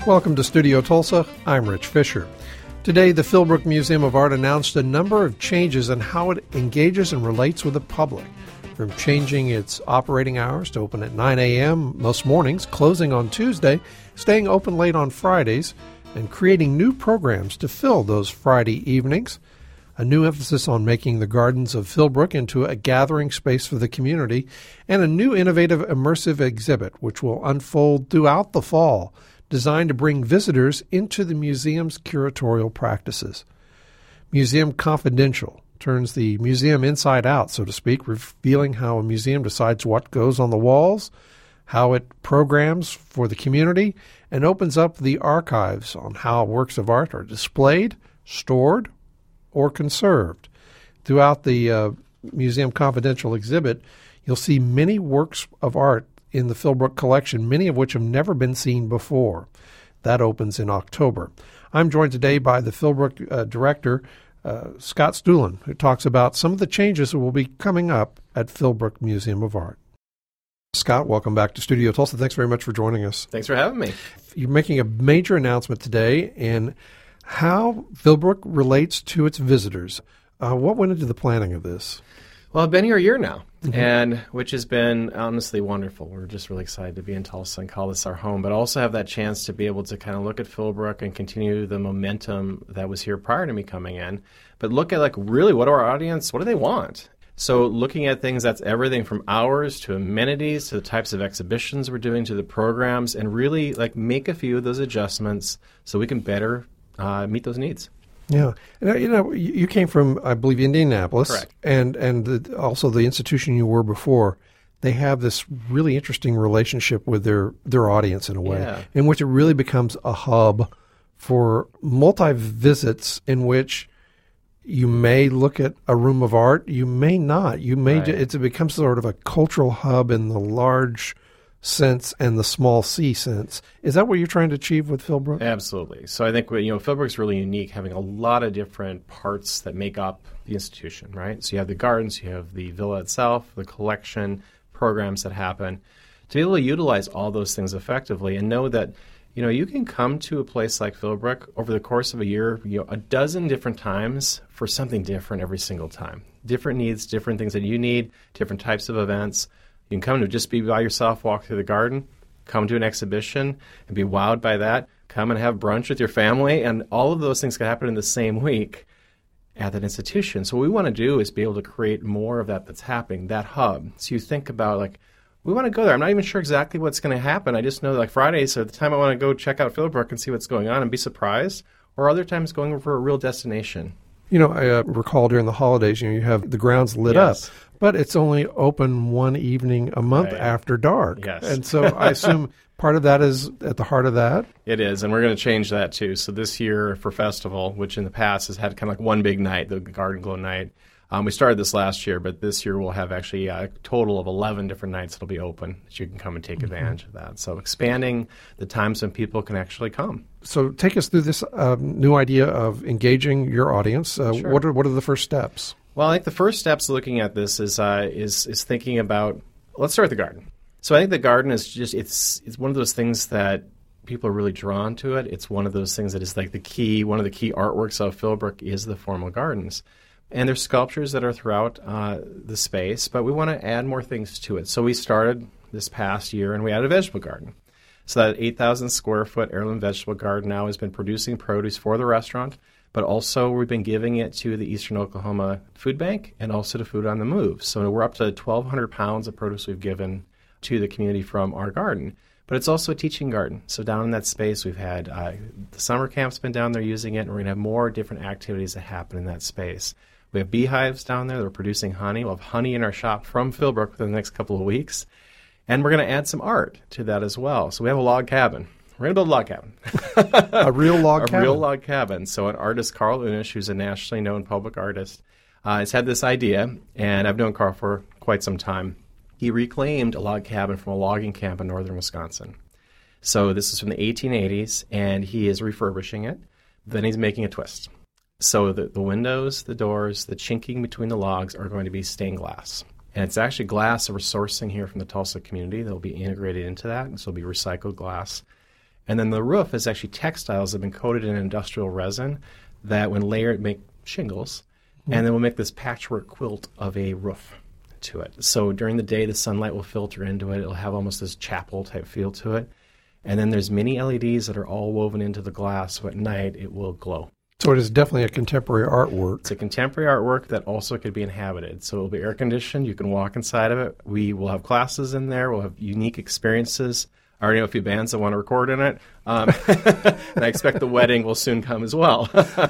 Welcome to Studio Tulsa. I'm Rich Fisher. Today, the Philbrook Museum of Art announced a number of changes in how it engages and relates with the public, from changing its operating hours to open at 9 a.m. most mornings, closing on Tuesday, staying open late on Fridays, and creating new programs to fill those Friday evenings. A new emphasis on making the gardens of Philbrook into a gathering space for the community, and a new innovative immersive exhibit which will unfold throughout the fall, designed to bring visitors into the museum's curatorial practices. Museum Confidential turns the museum inside out, so to speak, revealing how a museum decides what goes on the walls, how it programs for the community, and opens up the archives on how works of art are displayed, stored, or conserved. Throughout the Museum Confidential exhibit, you'll see many works of art in the Philbrook collection, many of which have never been seen before. That opens in October. I'm joined today by the Philbrook director, Scott Stuhlen, who talks about some of the changes that will be coming up at Philbrook Museum of Art. Scott, welcome back to Studio Tulsa. Thanks very much for joining us. Thanks for having me. You're making a major announcement today in how Philbrook relates to its visitors. What went into the planning of this? Well, I've been here a year now, and which has been honestly wonderful. We're just really excited to be in Tulsa and call this our home, but also have that chance to be able to kind of look at Philbrook and continue the momentum that was here prior to me coming in, but look at really what our audience, what do they want? So looking at things, that's everything from hours to amenities to the types of exhibitions we're doing to the programs, and really make a few of those adjustments so we can better meet those needs. Yeah. You came from, I believe, Indianapolis. Correct. And also the institution you were before, they have this really interesting relationship with their audience in a way, in which it really becomes a hub for multi-visits in which you may look at a room of art, you may not. You may it becomes sort of a cultural hub in the large sense and the small C sense. Is that what you're trying to achieve with Philbrook? Absolutely. So I think Philbrook's really unique, having a lot of different parts that make up the institution, right? So you have the gardens, you have the villa itself, the collection, programs that happen. To be able to utilize all those things effectively and know that you can come to a place like Philbrook over the course of a year, a dozen different times for something different every single time. Different needs, different things that you need, different types of events. You can come to just be by yourself, walk through the garden, come to an exhibition and be wowed by that, come and have brunch with your family, and all of those things can happen in the same week at that institution. So what we want to do is be able to create more of that's happening, that hub. So you think about we want to go there. I'm not even sure exactly what's going to happen. I just know Fridays are the time I want to go check out Philbrook and see what's going on and be surprised, or other times going for a real destination. I recall during the holidays, you have the grounds lit up, but it's only open one evening a month after dark. Yes. And so I assume part of that is at the heart of that? It is, and we're going to change that too. So this year for Festival, which in the past has had kind of one big night, the Garden Glow night, we started this last year, but this year we'll have actually a total of 11 different nights that'll be open that you can come and take advantage of that. So expanding the times when people can actually come. So take us through this new idea of engaging your audience. Sure. What are the first steps? Well, I think the first steps looking at this is thinking about, let's start with the garden. So I think the garden is just, it's one of those things that people are really drawn to it. It's one of those things that is one of the key artworks of Philbrook is the formal gardens. And there's sculptures that are throughout the space, but we want to add more things to it. So we started this past year and we added a vegetable garden. So that 8,000 square foot heirloom vegetable garden now has been producing produce for the restaurant, but also we've been giving it to the Eastern Oklahoma Food Bank and also to Food on the Move. So we're up to 1,200 pounds of produce we've given to the community from our garden. But it's also a teaching garden. So down in that space, we've had the summer camp's been down there using it, and we're going to have more different activities that happen in that space. We have beehives down there that are producing honey. We'll have honey in our shop from Philbrook within the next couple of weeks. And we're going to add some art to that as well. So we have a log cabin. We're going to build a log cabin. A real log cabin? A real log cabin. So an artist, Carl Unisch, who's a nationally known public artist, has had this idea, and I've known Carl for quite some time. He reclaimed a log cabin from a logging camp in northern Wisconsin. So this is from the 1880s, and he is refurbishing it. Then he's making a twist. So the windows, the doors, the chinking between the logs are going to be stained glass. And it's actually glass that we're sourcing here from the Tulsa community that will be integrated into that. And so it'll be recycled glass. And then the roof is actually textiles that have been coated in industrial resin that when layered make shingles, and then we'll make this patchwork quilt of a roof to it. So during the day, the sunlight will filter into it. It'll have almost this chapel-type feel to it. And then there's mini LEDs that are all woven into the glass, so at night it will glow. So it is definitely a contemporary artwork. It's a contemporary artwork that also could be inhabited. So it will be air-conditioned. You can walk inside of it. We will have classes in there. We'll have unique experiences. I already know a few bands that want to record in it. And I expect the wedding will soon come as well.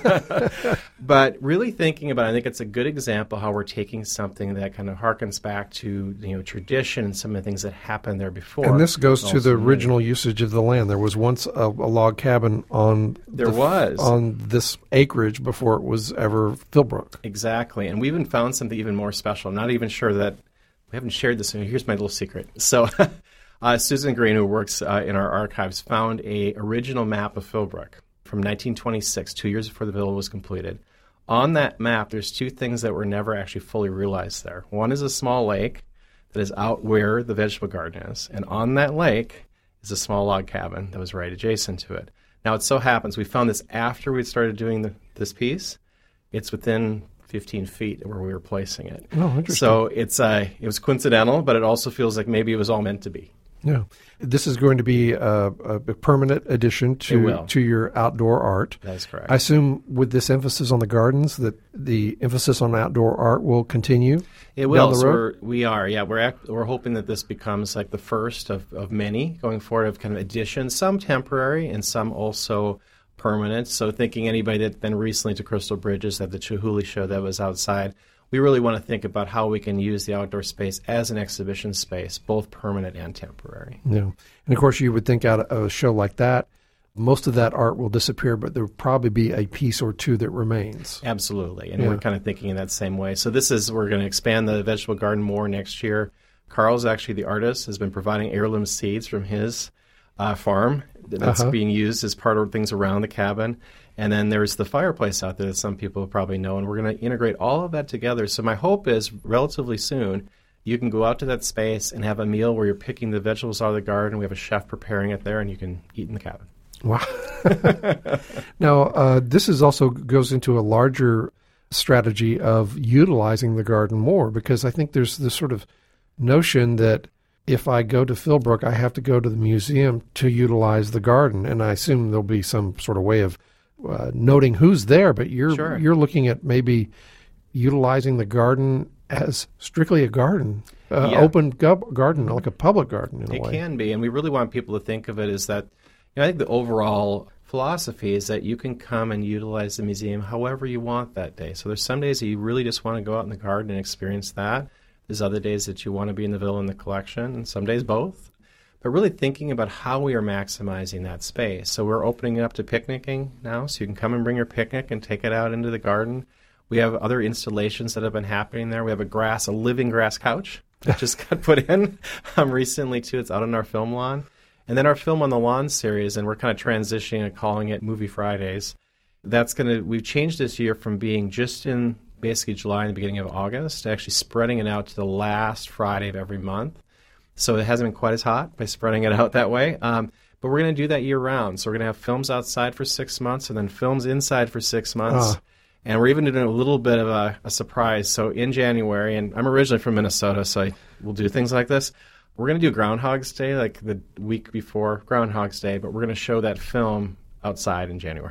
But really thinking about it, I think it's a good example how we're taking something that kind of harkens back to tradition and some of the things that happened there before. And this goes to the original usage of the land. There was once a log cabin on this acreage before it was ever Philbrook. Exactly. And we even found something even more special. I'm not even sure that we haven't shared this. Here's my little secret. So Susan Green, who works in our archives, found a original map of Philbrook from 1926, 2 years before the villa was completed. On that map, there's two things that were never actually fully realized there. One is a small lake that is out where the vegetable garden is, and on that lake is a small log cabin that was right adjacent to it. Now, it so happens we found this after we'd started doing this piece. It's within 15 feet where we were placing it. Oh, interesting. So it was coincidental, but it also feels like maybe it was all meant to be. Yeah. This is going to be a permanent addition to your outdoor art. That's correct. I assume with this emphasis on the gardens that the emphasis on outdoor art will continue. It will. Down the road? We're hoping that this becomes like the first of many going forward of kind of additions, some temporary and some also permanent. So thinking anybody that been recently to Crystal Bridges at the Chihuly show that was outside, we really want to think about how we can use the outdoor space as an exhibition space, both permanent and temporary. Yeah. And, of course, you would think out of a show like that, most of that art will disappear, but there will probably be a piece or two that remains. Absolutely. And we're kind of thinking in that same way. So we're going to expand the vegetable garden more next year. Carl's actually the artist, has been providing heirloom seeds from his farm that's being used as part of things around the cabin. And then there's the fireplace out there that some people probably know, and we're going to integrate all of that together. So my hope is relatively soon you can go out to that space and have a meal where you're picking the vegetables out of the garden. We have a chef preparing it there, and you can eat in the cabin. Wow. Now, this is also goes into a larger strategy of utilizing the garden more, because I think there's this sort of notion that if I go to Philbrook, I have to go to the museum to utilize the garden, and I assume there'll be some sort of way of noting who's there, but you're looking at maybe utilizing the garden as strictly a garden, open garden, like a public garden in a way. It can be, and we really want people to think of it as that. I think the overall philosophy is that you can come and utilize the museum however you want that day. So there's some days that you really just want to go out in the garden and experience that. There's other days that you want to be in the villa in the collection, and some days both. But really thinking about how we are maximizing that space. So we're opening it up to picnicking now, so you can come and bring your picnic and take it out into the garden. We have other installations that have been happening there. We have a living grass couch that just got put in recently, too. It's out on our film lawn. And then our Film on the Lawn series, and we're kind of transitioning and calling it Movie Fridays. We've changed this year from being just in basically July and the beginning of August to actually spreading it out to the last Friday of every month. So it hasn't been quite as hot by spreading it out that way. But we're going to do that year-round. So we're going to have films outside for 6 months and then films inside for 6 months. And we're even doing a little bit of a surprise. So in January, and I'm originally from Minnesota, so we'll do things like this. We're going to do Groundhog's Day, like the week before Groundhog's Day, but we're going to show that film outside in January.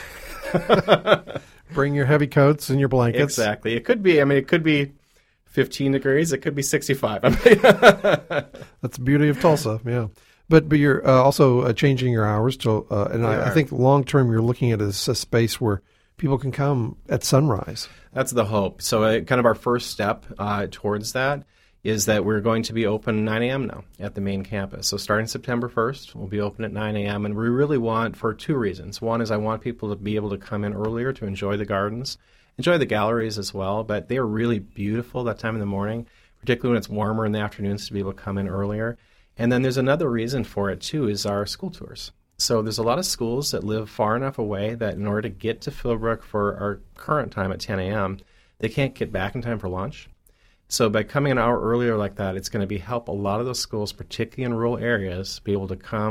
Bring your heavy coats and your blankets. Exactly. It could be 15 degrees. It could be 65. That's the beauty of Tulsa, yeah. But you're also changing your hours to, and I think long term you're looking at it as a space where people can come at sunrise. That's the hope. So kind of our first step towards that is that we're going to be open 9 a.m. now at the main campus. So starting September 1st, we'll be open at 9 a.m. And we really want, for two reasons. One is I want people to be able to come in earlier to enjoy the gardens, enjoy the galleries as well, but they are really beautiful that time in the morning, particularly when it's warmer in the afternoons, to be able to come in earlier. And then there's another reason for it, too, is our school tours. So there's a lot of schools that live far enough away that in order to get to Philbrook for our current time at 10 a.m., they can't get back in time for lunch. So by coming an hour earlier like that, it's going to help a lot of those schools, particularly in rural areas, be able to come,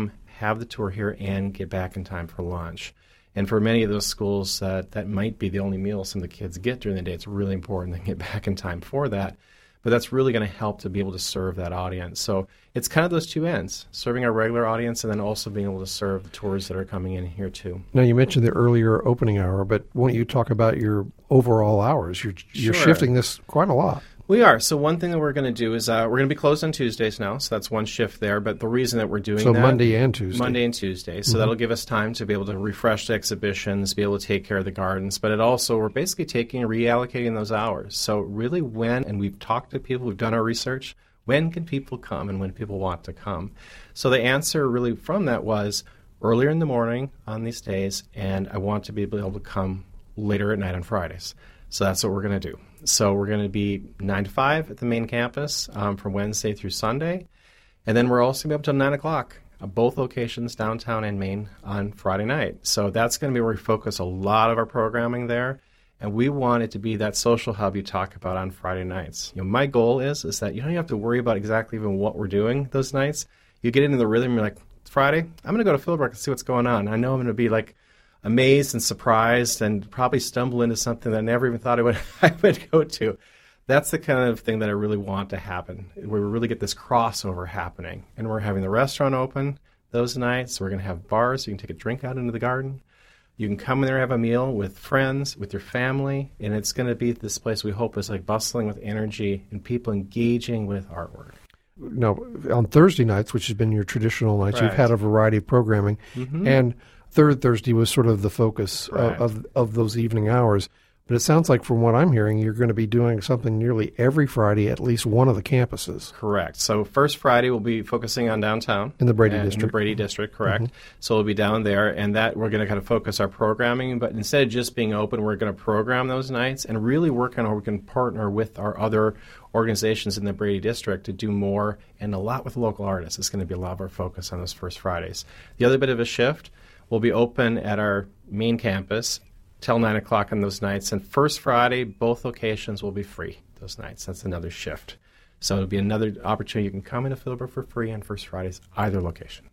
have the tour here and get back in time for lunch. And for many of those schools, that might be the only meal some of the kids get during the day. It's really important to get back in time for that. But that's really going to help to be able to serve that audience. So it's kind of those two ends, serving our regular audience and then also being able to serve the tours that are coming in here too. Now, you mentioned the earlier opening hour, but won't you talk about your overall hours? You're Sure. shifting this quite a lot. We are. So one thing that we're going to do is we're going to be closed on Tuesdays now. So that's one shift there. But the reason that we're doing So that... Monday and Tuesday. Monday and Tuesday. So that'll give us time to be able to refresh the exhibitions, be able to take care of the gardens. But it also, we're basically taking and reallocating those hours. So really when, and we've talked to people, we've done our research, when can people come and when people want to come? So the answer really from that was earlier in the morning on these days, and I want to be able to come later at night on Fridays. So that's what we're going to do. So we're going to be 9 to 5 at the main campus from Wednesday through Sunday. And then we're also going to be up till 9 o'clock, both locations, downtown and Main, on Friday night. So that's going to be where we focus a lot of our programming there. And we want it to be that social hub you talk about on Friday nights. My goal is that you don't have to worry about exactly even what we're doing those nights. You get into the rhythm, you're like, Friday, I'm going to go to Philbrook and see what's going on. I know I'm going to be like amazed and surprised and probably stumble into something that I never even thought I would go to. That's the kind of thing that I really want to happen, where we really get this crossover happening. And we're having the restaurant open those nights. We're going to have bars. You can take a drink out into the garden. You can come in there and have a meal with friends, with your family. And it's going to be this place we hope is like bustling with energy and people engaging with artwork. Now, on Thursday nights, which has been your traditional nights, Right. you've had a variety of programming. And Third Thursday was sort of the focus Right. of those evening hours. But it sounds like from what I'm hearing, you're going to be doing something nearly every Friday at least one of the campuses. Correct. So first Friday we'll be focusing on downtown. In the Brady In the District. Brady District, correct. So we'll be down there, and that we're going to kind of focus our programming. But instead of just being open, we're going to program those nights and really work on how we can partner with our other organizations in the Brady District to do more and a lot with local artists. It's going to be a lot of our focus on those first Fridays. The other bit of a shift, we'll be open at our main campus till 9 o'clock on those nights. And first Friday, both locations will be free those nights. That's another shift. So it'll be another opportunity. You can come into Philbrook for free on first Fridays, either location.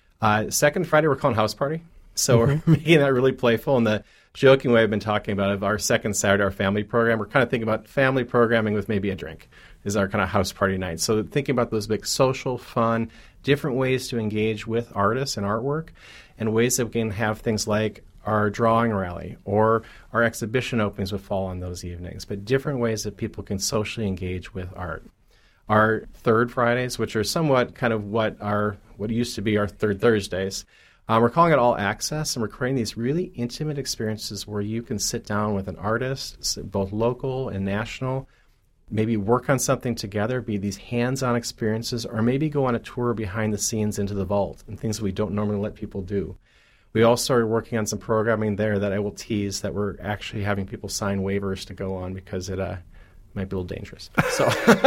Second Friday, we're calling House Party. So we're making that really playful. And the joking way I've been talking about of our second Saturday, our family program, we're kind of thinking about family programming with maybe a drink is our kind of house party night. So thinking about those big social, fun, different ways to engage with artists and artwork, and ways that we can have things like our drawing rally or our exhibition openings would fall on those evenings, but different ways that people can socially engage with art. Our third Fridays, which are somewhat kind of what used to be our third Thursdays, we're calling it All Access, and we're creating these really intimate experiences where you can sit down with an artist, both local and national, maybe work on something together, be these hands-on experiences, or maybe go on a tour behind the scenes into the vault and things we don't normally let people do. We also started working on some programming there that I will tease that we're actually having people sign waivers to go on because it might be a little dangerous. So,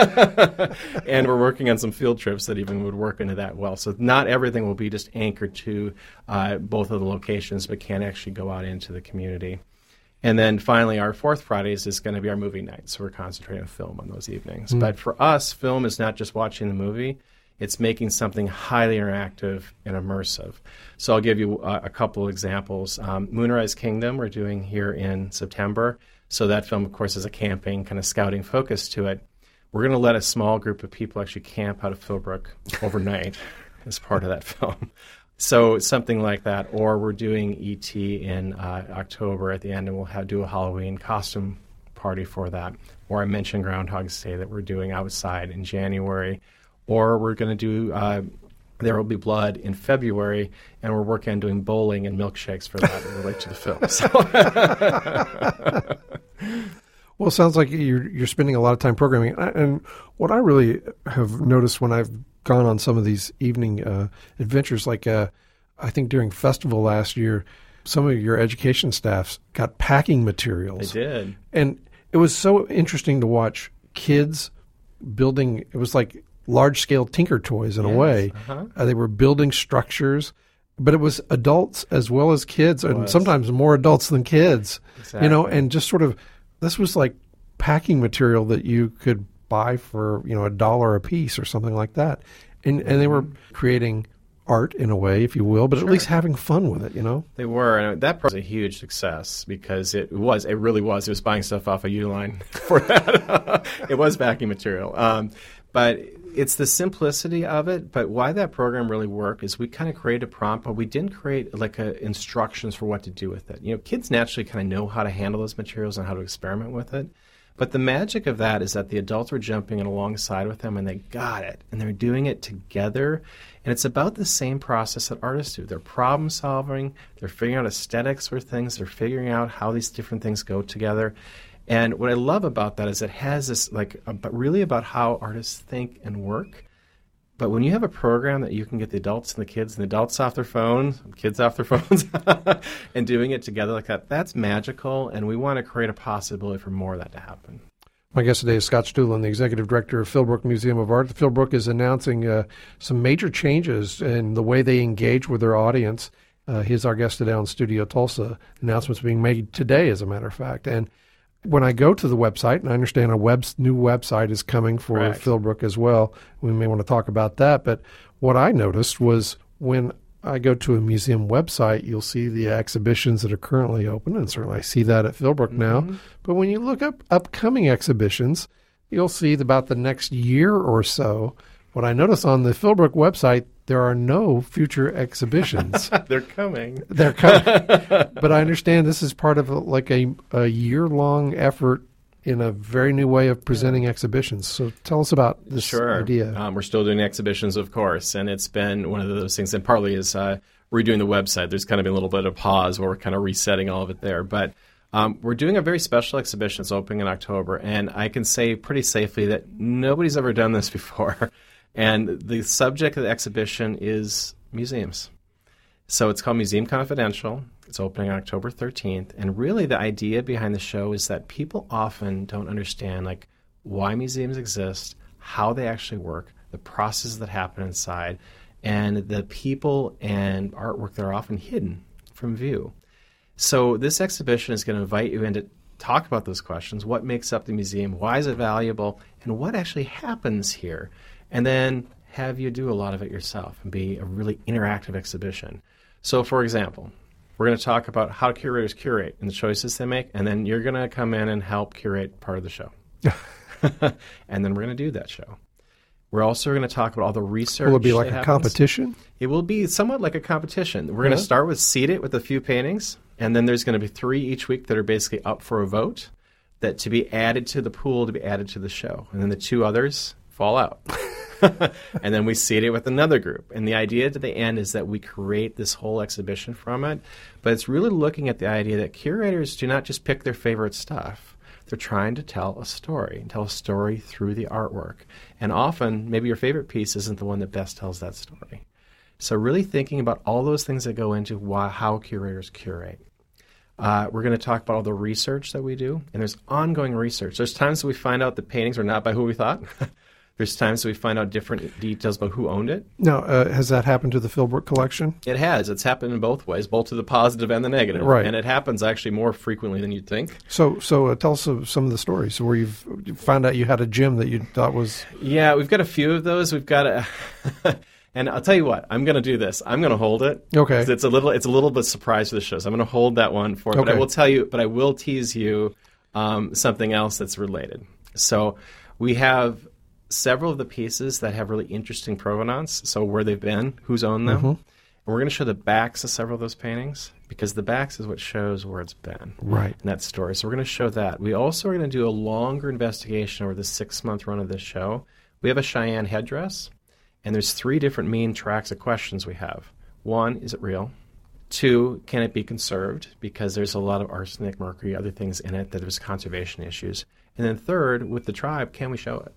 and we're working on some field trips that even would work into that well. So not everything will be just anchored to both of the locations, but can actually go out into the community. And then finally, our fourth Fridays is going to be our movie night. So we're concentrating on film on those evenings. But for us, film is not just watching the movie. It's making something highly interactive and immersive. So I'll give you a couple examples. Moonrise Kingdom we're doing here in September. So that film, of course, is a camping, kind of scouting focus to it. We're going to let a small group of people actually camp out of Philbrook overnight as part of that film. So something like that. Or we're doing E.T. in October at the end, and we'll do a Halloween costume party for that. Or I mentioned Groundhog's Day that we're doing outside in January. Or we're going to do There Will Be Blood in February, and we're working on doing bowling and milkshakes for that and relate to the film. So. Well, it sounds like you're spending a lot of time programming. And what I really have noticed when I've gone on some of these evening adventures, like I think during festival last year, some of your education staffs got packing materials. They did. And it was so interesting to watch kids building. It was like large-scale Tinker Toys in a way. They were building structures, but it was adults as well as kids, and sometimes more adults than kids. Exactly. And just sort of, this was like packing material that you could buy for $1 a piece or something like that. And they were creating art in a way, if you will, but Sure. at least having fun with it, you know? They were, and that was a huge success because it really was. It was buying stuff off of Uline for that. It was backing material. But it's the simplicity of it. But why that program really worked is we kind of created a prompt, but we didn't create like instructions for what to do with it. You know, kids naturally kind of know how to handle those materials and how to experiment with it. But the magic of that is that the adults were jumping in alongside with them, and they got it, and they're doing it together. And it's about the same process that artists do. They're problem solving. They're figuring out aesthetics for things. They're figuring out how these different things go together. And what I love about that is it has this really about how artists think and work. But when you have a program that you can get the adults and the adults off their phones, kids off their phones, and doing it together like that, that's magical, and we want to create a possibility for more of that to happen. My guest today is Scott Stuhlen, the Executive Director of Philbrook Museum of Art. Philbrook is announcing some major changes in the way they engage with their audience. He's our guest today on Studio Tulsa. Announcements being made today, as a matter of fact. And when I go to the website, and I understand new website is coming for Correct. Philbrook as well, we may want to talk about that. But what I noticed was when I go to a museum website, you'll see the exhibitions that are currently open, and certainly I see that at Philbrook now. But when you look up upcoming exhibitions, you'll see about the next year or so. What I notice on the Philbrook website, there are no future exhibitions. They're coming. They're coming. But I understand this is part of a year-long effort in a very new way of presenting exhibitions. So tell us about this idea. We're still doing exhibitions, of course, and it's been one of those things, and partly is redoing the website. There's kind of been a little bit of pause where we're kind of resetting all of it there. But we're doing a very special exhibition that's opening in October, and I can say pretty safely that nobody's ever done this before. And the subject of the exhibition is museums. So it's called Museum Confidential. It's opening on October 13th. And really the idea behind the show is that people often don't understand like why museums exist, how they actually work, the processes that happen inside, and the people and artwork that are often hidden from view. So this exhibition is going to invite you in to talk about those questions. What makes up the museum? Why is it valuable? And what actually happens here? And then have you do a lot of it yourself and be a really interactive exhibition. So, for example, we're going to talk about how curators curate and the choices they make, and then you're going to come in and help curate part of the show. And then we're going to do that show. We're also going to talk about all the research. Will it be like a competition? It will be somewhat like a competition. We're going to start with Seed It with a few paintings, and then there's going to be 3 each week that are basically up for a vote that to be added to the pool, to be added to the show. And then the 2 others fall out. And then we seed it with another group. And the idea at the end is that we create this whole exhibition from it. But it's really looking at the idea that curators do not just pick their favorite stuff. They're trying to tell a story through the artwork. And often, maybe your favorite piece isn't the one that best tells that story. So really thinking about all those things that go into how curators curate. We're going to talk about all the research that we do. And there's ongoing research. There's times that we find out the paintings are not by who we thought. There's times that we find out different details about who owned it. Now, has that happened to the Philbrook collection? It has. It's happened in both ways, both to the positive and the negative. Right. And it happens actually more frequently than you'd think. So tell us some of the stories where you found out you had a gem that you thought was... Yeah, we've got a few of those. We've got a... And I'll tell you what, I'm going to do this. I'm going to hold it. Okay. It's a little bit surprise for the show, so I'm going to hold that one for it. Okay. But I will tease you something else that's related. So we have several of the pieces that have really interesting provenance, so where they've been, who's owned them. And we're going to show the backs of several of those paintings because the backs is what shows where it's been. Right. In that story. So we're going to show that. We also are going to do a longer investigation over the 6-month run of this show. We have a Cheyenne headdress, and there's 3 different main tracks of questions we have. 1, is it real? 2, can it be conserved? Because there's a lot of arsenic, mercury, other things in it that there's conservation issues. And then 3rd, with the tribe, can we show it?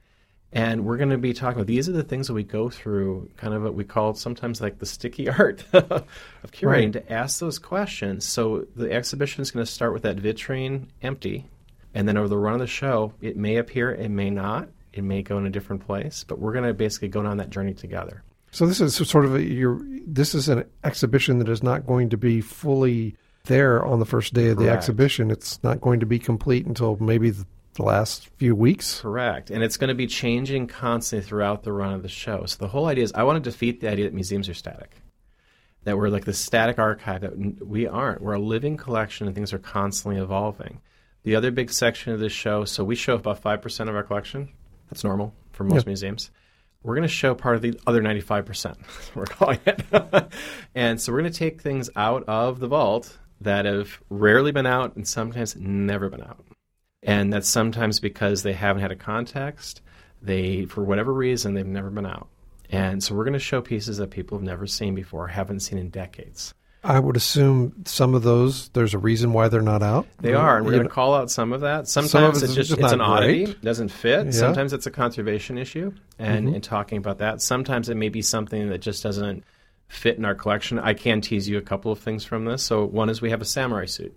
And we're going to be talking about these are the things that we go through, kind of what we call sometimes like the sticky art of curating, to ask those questions. So the exhibition is going to start with that vitrine empty, and then over the run of the show, it may appear, it may not, it may go in a different place, but we're going to basically go down that journey together. So this is sort of this is an exhibition that is not going to be fully there on the first day of the Correct. exhibition. It's not going to be complete until maybe the the last few weeks. Correct. And it's going to be changing constantly throughout the run of the show. So the whole idea is I want to defeat the idea that museums are static, that we're like the static archive, that we aren't. We're a living collection and things are constantly evolving. The other big section of this show, so we show about 5% of our collection. That's normal for most museums. We're going to show part of the other 95%, we're calling it. And so we're going to take things out of the vault that have rarely been out and sometimes never been out. And that's sometimes because they haven't had a context. For whatever reason, they've never been out. And so we're going to show pieces that people have never seen before, haven't seen in decades. I would assume some of those, there's a reason why they're not out. They are, and we're going to call out some of that. Sometimes it's an oddity, it doesn't fit. Yeah. Sometimes it's a conservation issue, and talking about that. Sometimes it may be something that just doesn't fit in our collection. I can tease you a couple of things from this. So one is we have a samurai suit,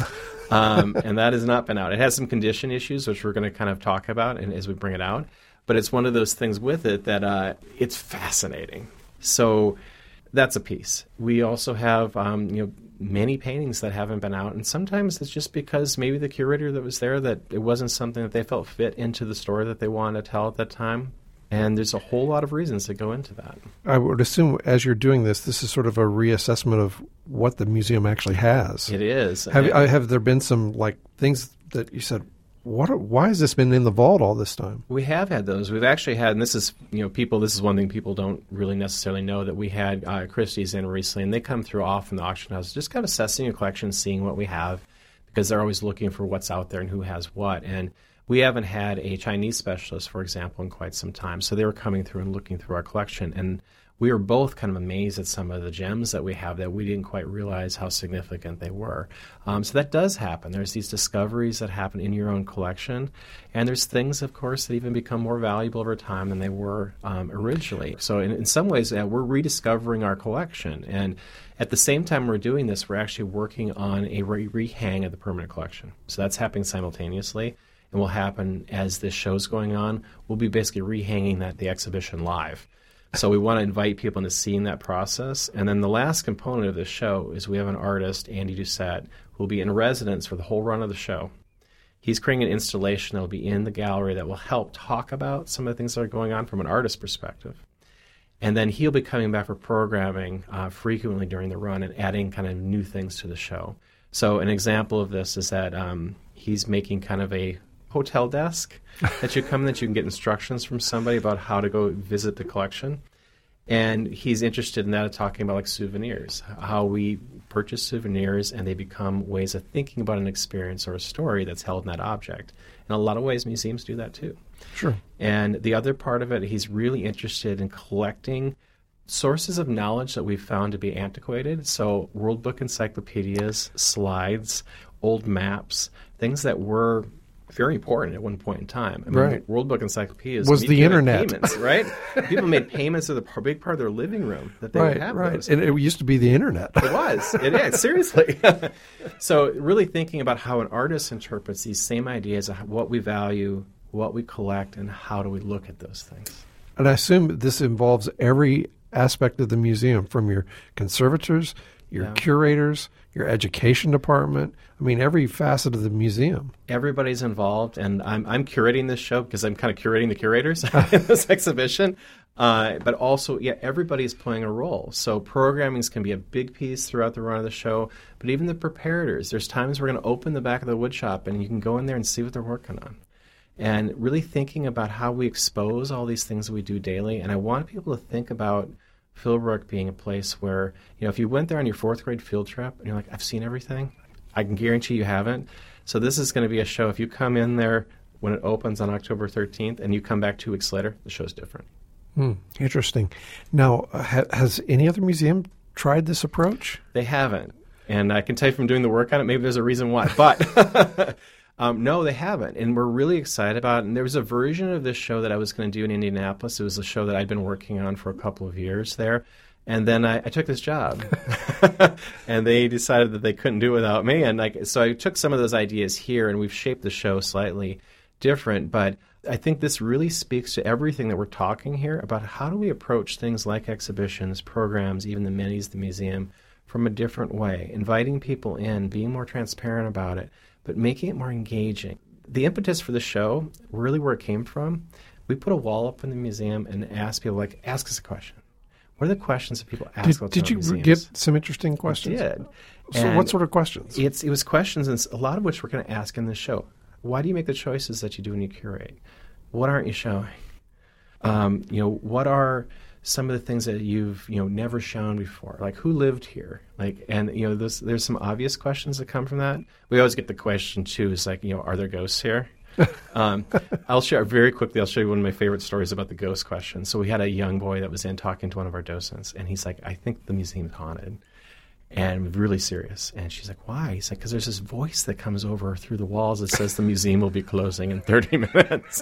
and that has not been out. It has some condition issues, which we're going to kind of talk about and as we bring it out. But it's one of those things with it that it's fascinating. So that's a piece. We also have many paintings that haven't been out, and sometimes it's just because maybe the curator that was there, that it wasn't something that they felt fit into the story that they wanted to tell at that time. And there's a whole lot of reasons that go into that. I would assume as you're doing this is sort of a reassessment of what the museum actually has. It is. Have there been some things that you said, why has this been in the vault all this time? We have had those. We've actually had, and this is, this is one thing people don't really necessarily know, that we had Christie's in recently, and they come through often the auction house, just kind of assessing a collection, seeing what we have, because they're always looking for what's out there and who has what. And we haven't had a Chinese specialist, for example, in quite some time. So they were coming through and looking through our collection, and we were both kind of amazed at some of the gems that we have that we didn't quite realize how significant they were. So that does happen. There's these discoveries that happen in your own collection, and there's things, of course, that even become more valuable over time than they were originally. So in some ways, we're rediscovering our collection, and at the same time we're doing this, we're actually working on a rehang of the permanent collection. So that's happening simultaneously, and will happen as this show's going on. We'll be basically rehanging the exhibition live. So we want to invite people into seeing that process. And then the last component of this show is we have an artist, Andy Doucette, who will be in residence for the whole run of the show. He's creating an installation that will be in the gallery that will help talk about some of the things that are going on from an artist perspective. And then he'll be coming back for programming frequently during the run and adding kind of new things to the show. So an example of this is that he's making kind of a hotel desk that you come in, that you can get instructions from somebody about how to go visit the collection. And he's interested in that, talking about souvenirs, how we purchase souvenirs and they become ways of thinking about an experience or a story that's held in that object. In a lot of ways, museums do that too. Sure. And the other part of it, he's really interested in collecting sources of knowledge that we've found to be antiquated. So World Book encyclopedias, slides, old maps, things that were very important at one point in time. I mean, right. World Book encyclopedias was the internet, payments, right? People made payments of a big part of their living room that they would have. Those. And it used to be the internet. It was. Seriously. So really thinking about how an artist interprets these same ideas of what we value, what we collect, and how do we look at those things. And I assume this involves every aspect of the museum, from your conservators, your curators, your education department. I mean, every facet of the museum. Everybody's involved, and I'm curating this show because I'm kind of curating the curators in this exhibition. But also, everybody's playing a role. So programming can be a big piece throughout the run of the show, but even the preparators. There's times we're going to open the back of the wood shop, and you can go in there and see what they're working on. And really thinking about how we expose all these things that we do daily. And I want people to think about Philbrook being a place where, if you went there on your 4th grade field trip and you're like, I've seen everything, I can guarantee you haven't. So this is going to be a show. If you come in there when it opens on October 13th and you come back 2 weeks later, the show's different. Interesting. Now, has any other museum tried this approach? They haven't. And I can tell you from doing the work on it, maybe there's a reason why. But no, they haven't. And we're really excited about it. And there was a version of this show that I was going to do in Indianapolis. It was a show that I'd been working on for a couple of years there. And then I took this job. And they decided that they couldn't do it without me. And so I took some of those ideas here, and we've shaped the show slightly different. But I think this really speaks to everything that we're talking here about how do we approach things like exhibitions, programs, even the minis, the museum, from a different way, inviting people in, being more transparent about it, but making it more engaging. the impetus for the show, really where it came from, we put a wall up in the museum and asked people, like, ask us a question. What are the questions that people ask about Did you museums? get some interesting questions? I did. So what sort of questions? It was questions, and a lot of which we're going to ask in this show. Why do you make the choices that you do when you curate? What aren't you showing? What are some of the things that you've never shown before? Like, who lived here? There's some obvious questions that come from that. We always get the question too, is like, are there ghosts here? I'll share very quickly. I'll show you one of my favorite stories about the ghost question. So we had a young boy that was in talking to one of our docents, and he's like, I think the museum's haunted. And really serious. And she's like, why? He's like, because there's this voice that comes over through the walls that says the museum will be closing in 30 minutes.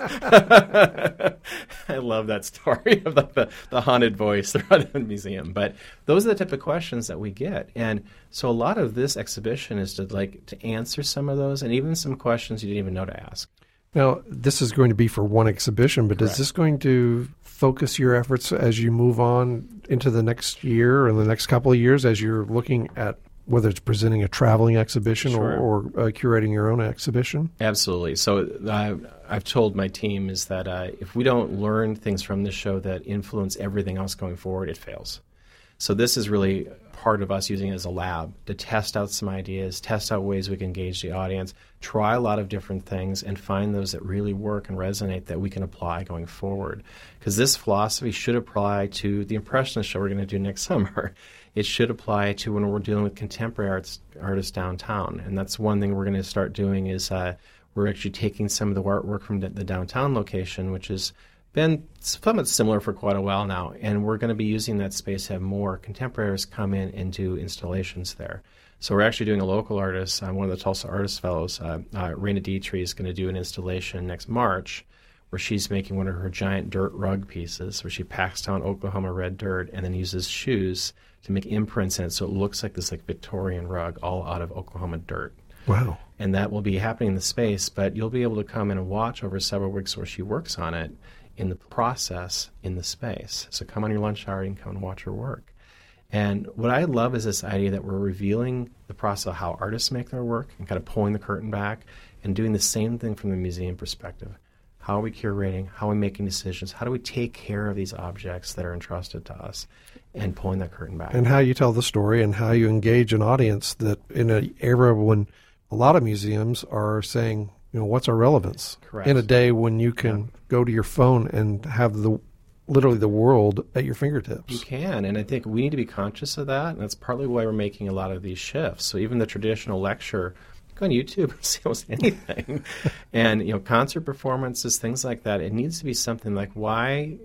I love that story of the haunted voice around the museum. But those are the type of questions that we get. And so a lot of this exhibition is to answer some of those, and even some questions you didn't even know to ask. Now, this is going to be for one exhibition, but is this going to focus your efforts as you move on into the next year or the next couple of years as you're looking at whether it's presenting a traveling exhibition or curating your own exhibition? Absolutely. So I've told my team is that if we don't learn things from this show that influence everything else going forward, it fails. So this is really part of us using it as a lab to test out some ideas, test out ways we can engage the audience, try a lot of different things, and find those that really work and resonate that we can apply going forward. Because this philosophy should apply to the Impressionist show we're going to do next summer. It should apply to when we're dealing with contemporary artists downtown. And that's one thing we're going to start doing is we're actually taking some of the artwork from the downtown location, which has been somewhat similar for quite a while now, and we're going to be using that space to have more contemporaries come in and do installations there. So we're actually doing a local artist, one of the Tulsa Artist Fellows, Raina Dietrich, is going to do an installation next March where she's making one of her giant dirt rug pieces where she packs down Oklahoma red dirt and then uses shoes to make imprints in it so it looks like this Victorian rug all out of Oklahoma dirt. Wow. And that will be happening in the space, but you'll be able to come in and watch over several weeks where she works on it in the process in the space. So come on your lunch hour and come and watch her work. And what I love is this idea that we're revealing the process of how artists make their work and kind of pulling the curtain back and doing the same thing from the museum perspective. How are we curating? How are we making decisions? How do we take care of these objects that are entrusted to us and pulling that curtain back? And how you tell the story and how you engage an audience that in an era when a lot of museums are saying, what's our relevance? Correct. In a day when you can go to your phone and have literally the world at your fingertips. You can, and I think we need to be conscious of that, and that's partly why we're making a lot of these shifts. So even the traditional lecture, go on YouTube and see almost anything. And, concert performances, things like that, it needs to be something like why,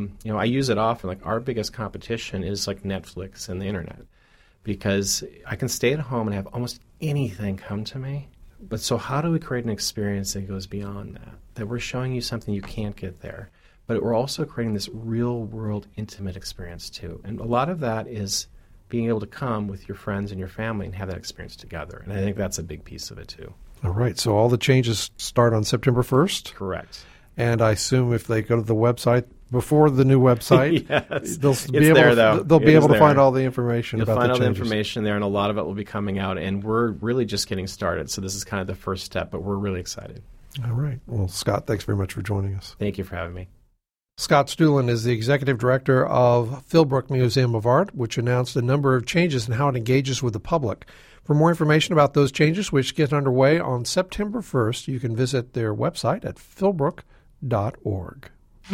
I use it often, like our biggest competition is like Netflix and the internet. Because I can stay at home and have almost anything come to me. But so how do we create an experience that goes beyond that? That we're showing you something you can't get there. But we're also creating this real-world intimate experience too. And a lot of that is being able to come with your friends and your family and have that experience together. And I think that's a big piece of it too. All right. So all the changes start on September 1st? Correct. And I assume if they go to the website, before the new website, yes. they'll be able to find all the information You'll about find the all changes. the information there, and a lot of it will be coming out. And we're really just getting started. So this is kind of the first step, but we're really excited. All right. Well, Scott, thanks very much for joining us. Thank you for having me. Scott Stuhlen is the executive director of Philbrook Museum of Art, which announced a number of changes in how it engages with the public. For more information about those changes, which get underway on September 1st, you can visit their website at philbrook.org.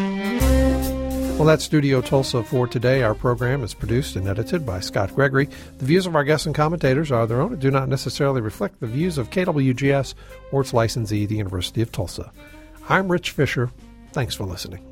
Well, that's Studio Tulsa for today. Our program is produced and edited by Scott Gregory. The views of our guests and commentators are their own and do not necessarily reflect the views of KWGS or its licensee, the University of Tulsa. I'm Rich Fisher. Thanks for listening.